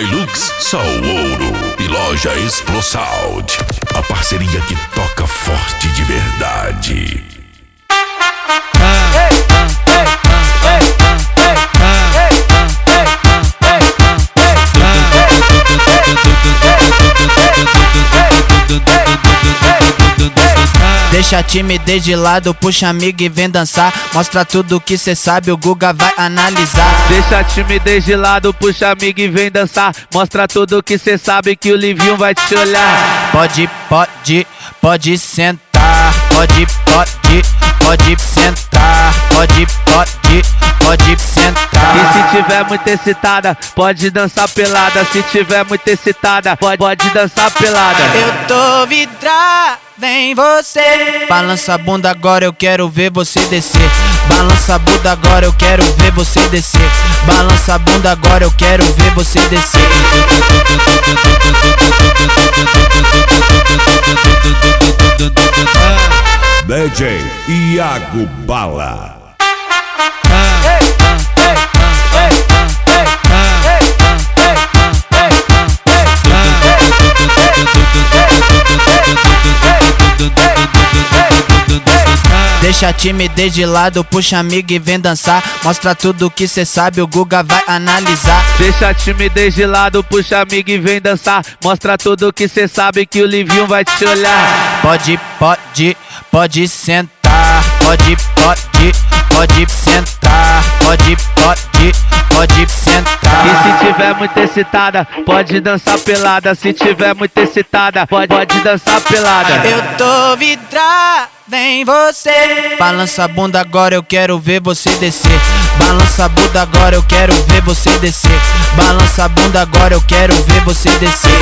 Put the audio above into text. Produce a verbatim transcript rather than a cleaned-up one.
Hilux, só o ouro. E loja Explosound, a parceria que toca forte de verdade. Deixa a timidez de lado, puxa amigo e vem dançar. Mostra tudo que cê sabe, o Guga vai analisar. Deixa a timidez de lado, puxa amigo e vem dançar. Mostra tudo que cê sabe, que o Livinho vai te olhar. Pode, pode, pode sentar. Pode, pode, pode sentar. Pode, pode, pode sentar. E se tiver muito excitada, pode dançar pelada. Se tiver muito excitada, pode, pode dançar pelada. Eu tô vidrada em você. Balança a bunda agora, eu quero ver você descer. Balança a bunda agora, eu quero ver você descer. Balança a bunda agora, eu quero ver você descer. D J Iago Bala. Deixa a timidez de lado, puxa amigo e vem dançar. Mostra tudo que cê sabe, o Guga vai analisar. Deixa a timidez de lado, puxa amigo e vem dançar. Mostra tudo que cê sabe, que o Livinho vai te olhar. Pode, pode, pode sentar. Pode, pode, pode sentar. Pode, pode, pode sentar. E se tiver muito excitada, pode dançar pelada. Se tiver muito excitada, pode, pode dançar pelada. Eu tô vidrada em você. Balança a bunda agora, eu quero ver você descer. Balança a bunda agora, eu quero ver você descer. Balança a bunda agora, eu quero ver você descer.